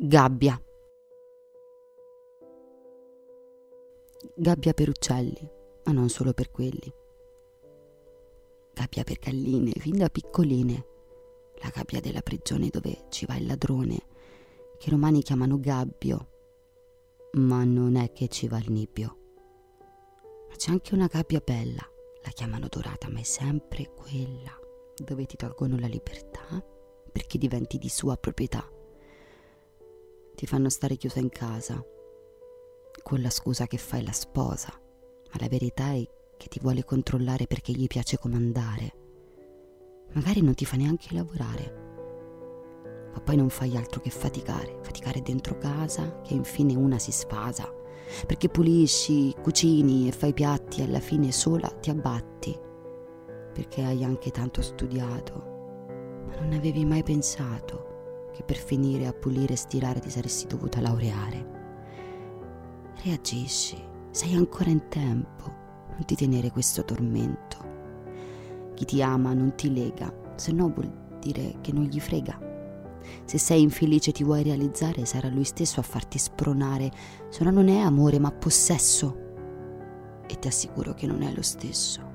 Gabbia. Gabbia per uccelli, ma non solo per quelli. Gabbia per galline, fin da piccoline. La gabbia della prigione dove ci va il ladrone, che i romani chiamano gabbio, ma non è che ci va il nibbio. Ma c'è anche una gabbia bella, la chiamano dorata, ma è sempre quella, dove ti tolgono la libertà perché diventi di sua proprietà. Ti fanno stare chiusa in casa, con la scusa che fai la sposa, ma la verità è che ti vuole controllare perché gli piace comandare. Magari non ti fa neanche lavorare, ma poi non fai altro che faticare dentro casa, che infine una si sfasa, perché pulisci, cucini e fai i piatti e alla fine sola ti abbatti, perché hai anche tanto studiato, ma non avevi mai pensato che per finire a pulire e stirare ti saresti dovuta laureare. Reagisci, sei ancora in tempo, non ti tenere questo tormento. Chi ti ama non ti lega, se no vuol dire che non gli frega. Se sei infelice e ti vuoi realizzare, sarà lui stesso a farti spronare, se no non è amore ma possesso, e ti assicuro che non è lo stesso.